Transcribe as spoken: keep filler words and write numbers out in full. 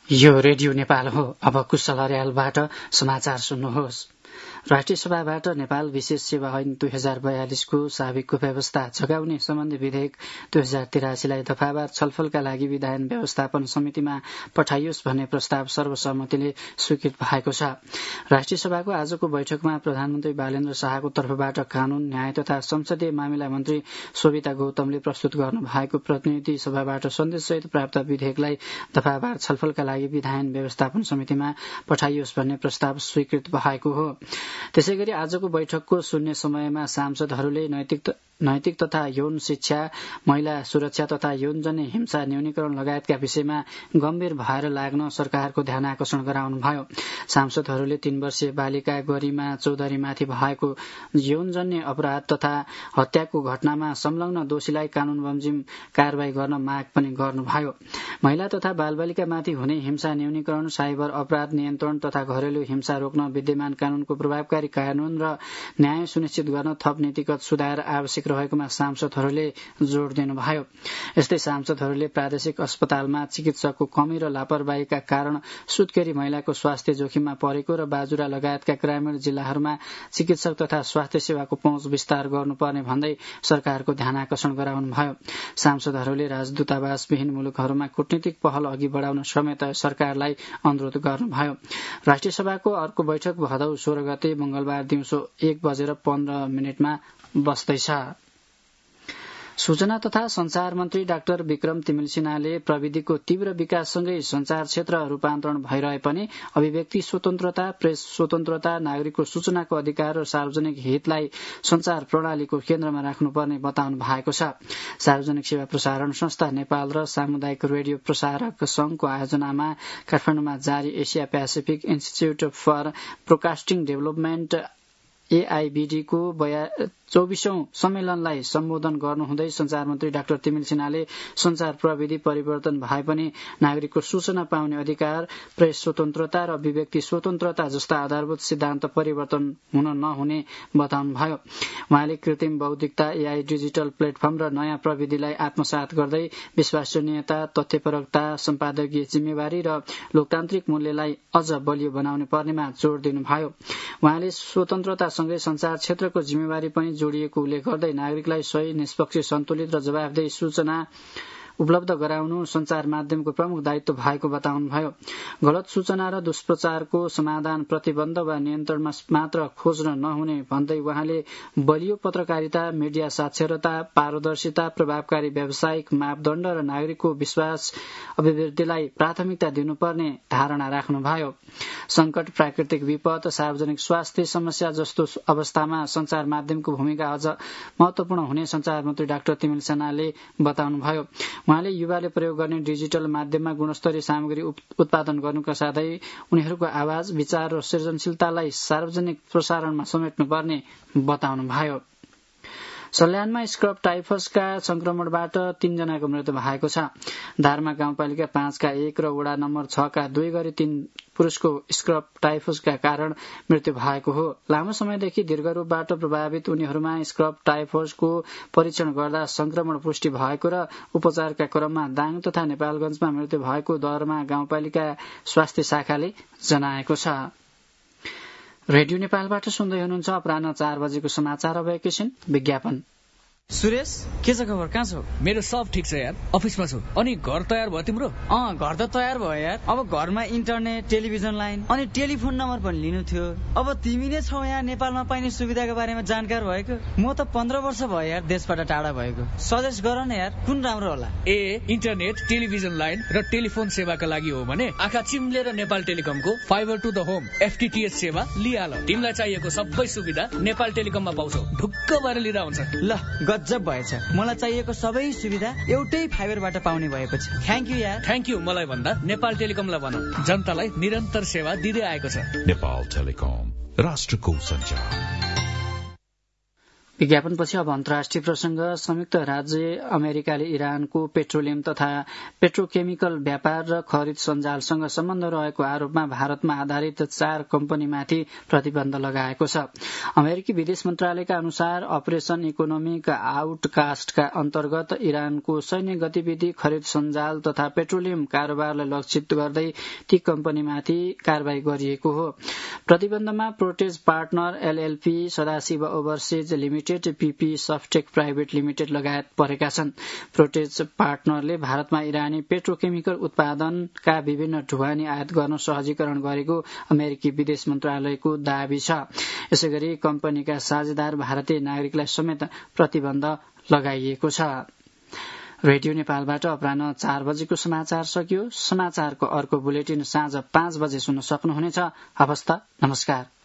यो रेडियो नेपाल हो। अब कुशल अर्यालबाट समाचार सुन्नुहोस्। राष्ट्रिय सभाबाट नेपाल विशेष सेवा ऐन दुई हजार बयालिसको साविकको व्यवस्था जगाउने सम्बन्धी विधेयक दुई हजार तिरासीलाई दफावार छलफलका लागि विधान व्यवस्थापन समितिमा पठाइयोस् भन्ने प्रस्ताव सर्वसम्मतिले स्वीकृत भएको छ। राष्ट्रिय सभाको आजको बैठकमा प्रधानमन्त्री बालेन्द्र शाहको तर्फबाट कानून, न्याय तथा संसदीय मामिला मन्त्री शोभिता गौतमले प्रस्तुत गर्नु भएको प्रतिनिधि सभाबाट सन्देशसहित प्राप्त विधेयकलाई दफावार छलफलका लागि विधान व्यवस्थापन समितिमा पठाइयोस् भन्ने प्रस्ताव स्वीकृत भएको हो। त्यसैगरी आजको बैठकको शून्य समयमा सांसदहरूले नैतिक नैतिक तथा यौन शिक्षा, महिला सुरक्षा तथा यौनजन्य हिंसा न्यूनीकरण लगायतका विषयमा गम्भीर भएर लाग्न सरकारको ध्यान आकर्षण गराउनुभयो। सांसदहरूले तीन वर्षीय बालिका गरिमा चौधरीमाथि भएको यौनजन्य अपराध तथा हत्याको घटनामा संलग्न दोषीलाई कानून बमोजिम कारवाही गर्न माग पनि गर्नुभयो। महिला तथा बालबालिकामाथि हुने हिंसा न्यूनीकरण, साइबर अपराध नियन्त्रण तथा घरेलु हिंसा रोक्न विद्यमान कानूनको प्रभावकारी कानून र न्याय सुनिश्चित गर्न थप नीतिगत सुधार आवश्यक रहेकोमा सांसदहरूले जोड़ दिनुभयो। यस्तै सांसदहरूले प्रादेशिक अस्पतालमा चिकित्सकको कमी र लापरवाहीका कारण सुत्केरी महिलाको स्वास्थ्य जोखिममा परेको र बाजुरा लगायतका ग्रामीण जिल्लाहरूमा चिकित्सक तथा स्वास्थ्य सेवाको पहुँच विस्तार गर्नुपर्ने भन्दै सरकारको ध्यान आकर्षण गराउनुभयो। सांसदहरूले राजदूतावासविहीन मुलुकहरूमा कूटनीतिक पहल अघि बढाउन समेत सरकारलाई अनुरोध गर्नुभयो। राष्ट्रिय सभाको अर्को बैठक भदौ सोह्र गते मंगलबार दिउँसो एक बजेर पन्ध्र मिनटमा बस्दैछ। सूचना तथा संचार मन्त्री डाक्टर विक्रम तिमिल सिन्हाले प्रविधिको तीव्र विकाससँगै संचार क्षेत्र रूपान्तरण भइरहे पनि अभिव्यक्ति स्वतन्त्रता, प्रेस स्वतन्त्रता, नागरिकको सूचनाको अधिकार र सार्वजनिक हितलाई संचार प्रणालीको केन्द्रमा राख्नुपर्ने बताउनु भएको छ। सार्वजनिक सेवा प्रसारण संस्था नेपाल र सामुदायिक रेडियो प्रसारक संघको आयोजनामा काठमाडौँमा जारी Asia Pacific institute for broadcasting development AIBD को चौबीसौं सम्मेलनलाई सम्बोधन गर्नुहुँदै संचार मन्त्री डाक्टर तिमिल सिन्हाले संचार प्रविधि परिवर्तन भए पनि नागरिकको सूचना पाउने अधिकार, प्रेस स्वतन्त्रता र अभिव्यक्ति स्वतन्त्रता जस्ता आधारभूत सिद्धान्त परिवर्तन हुन नहुने बताउनुभयो। उहाँले कृत्रिम बौद्धिकता, एआई, डिजिटल प्लेटफर्म र नयाँ प्रविधिलाई आत्मसात गर्दै विश्वसनीयता, तथ्यपरकता, सम्पादकीय जिम्मेवारी र लोकतान्त्रिक मूल्यलाई अझ बलियो बनाउने पर्नेमा जोड़ दिनुभयो। उहाँले स्वतन्त्रतासँगै संचार क्षेत्रको जिम्मेवारी पनि जोडिएको उल्लेख गर्दै नागरिकलाई सही, निष्पक्ष, सन्तुलित र जवाफदेही सूचना उपलब्ध गराउनु संचार माध्यमको प्रमुख दायित्व भएको बताउनुभयो। गलत सूचना र दुष्प्रचारको समाधान, प्रतिबन्ध वा नियन्त्रणमा मात्र खोज्न नहुने भन्दै उहाँले बलियो पत्रकारिता, मीडिया साक्षरता, पारदर्शिता, प्रभावकारी व्यावसायिक मापदण्ड र नागरिकको विश्वास अभिवृद्धिलाई प्राथमिकता दिनुपर्ने धारणा राख्नुभयो। संकट, प्राकृतिक विपद, सार्वजनिक स्वास्थ्य समस्या जस्तो अवस्थामा संचार माध्यमको भूमिका अझ महत्वपूर्ण हुने संचार मन्त्री डाक्टर तिमिल सिन्हाले बताउनुभयो। उहाँले युवाले प्रयोग गर्ने डिजिटल माध्यममा गुणस्तरीय सामग्री उत्पादन गर्नुका साथै उनीहरूको आवाज, विचार र सृजनशीलतालाई सार्वजनिक प्रसारणमा समेट्नुपर्ने बताउनुभयो। सल्यानमा स्क्रब टाइफसका संक्रमणबाट तीनजनाको मृत्यु भएको छ। धारमा गाउँपालिका पाँचका एक र वडा नम्बर छका दुई गरी तीन पुरुषको स्क्रब टाइफसका कारण मृत्यु भएको हो। लामो समयदेखि दीर्घरूपबाट प्रभावित उनीहरूमा स्क्रब टाइफसको परीक्षण गर्दा संक्रमण पुष्टि भएको र उपचारका क्रममा दाङ तथा नेपालगञ्जमा मृत्यु भएको दरमा गाउँपालिका स्वास्थ्य शाखाले जनाएको छ। रेडियो नेपालबाट सुन्दै हुनुहुन्छ अपराह्न चार बजेको समाचार। अब एकैछिन विज्ञापन। सुरेश, के छ खबर? कहाँ छौ? मेरो सब ठिक छ यार, अफिसमा छु। अनि घर तयार भयो तिम्रो? अँ, घर त तयार भयो यार। अब घरमा इन्टरनेट, टेलिभिजन लाइन अनि टेलिफोन नम्बर पनि लिनु थियो। अब तिमी नै छौ यहाँ नेपालमा पाइने सुविधाको बारेमा जानकार भएको। म त पन्ध्र वर्ष भयो यार देशबाट टाढा भएको। सजेस्ट गर न यार, कुन राम्रो होला? ए, इन्टरनेट, टेलिभिजन लाइन र टेलिफोन सेवाका लागि हो भने आँखा चिम्लेर नेपाल टेलिकमको fiber to the home FTTH सेवा लिहाल। तिमीलाई चाहिएको सबै सुविधा नेपाल टेलिकममा पाउँछौ। ढुक्क भएर लिँदा हुन्छ। ल, गजब भएछ। मलाई चाहिएको सबै सुविधा एउटै फाइबरबाट पाउने भएपछि थ्याङ्क यू यार। थ्याङ्क यू मलाई भन्दा नेपाल टेलिकमलाई भन, जनतालाई निरन्तर सेवा दिँदै आएको छ। नेपाल टेलिकम, राष्ट्रको सञ्चार। विज्ञापनपछि अब अन्तर्राष्ट्रिय प्रसंग। संयुक्त राज्य अमेरिकाले इरानको पेट्रोलियम तथा पेट्रोकेमिकल व्यापार र खरिद सञ्जालसँग सम्बन्ध रहेको आरोपमा भारतमा आधारित चार कम्पनीमाथि प्रतिबन्ध लगाएको छ। अमेरिकी विदेश मन्त्रालयका अनुसार अपरेशन इकोनोमिक आउटकास्टका अन्तर्गत इरानको सैन्य गतिविधि, खरिद सञ्जाल तथा पेट्रोलियम कारोबारलाई लक्षित गर्दै ती कम्पनीमाथि कारवाही गरिएको हो। प्रतिबन्धमा protege partner LLP, Sadashiv overseas limited, PP Softech private limited लगायत परेका छन्। प्रोटेज पार्टनरले भारतमा इरानी पेट्रोकेमिकल उत्पादनका विभिन्न ढुवानी आयात गर्न सहजीकरण गरेको अमेरिकी विदेश मन्त्रालयको दावी छ। यसैगरी कम्पनीका साझेदार भारतीय नागरिकलाई समेत प्रतिबन्ध लगाइएको छ। रेडियो नेपालबाट अपराह्न चार बजेको समाचार सकियो। समाचारको अर्को बुलेटिन साँझ पाँच बजे सुन्न सक्नुहुनेछ। हवस् त, नमस्कार।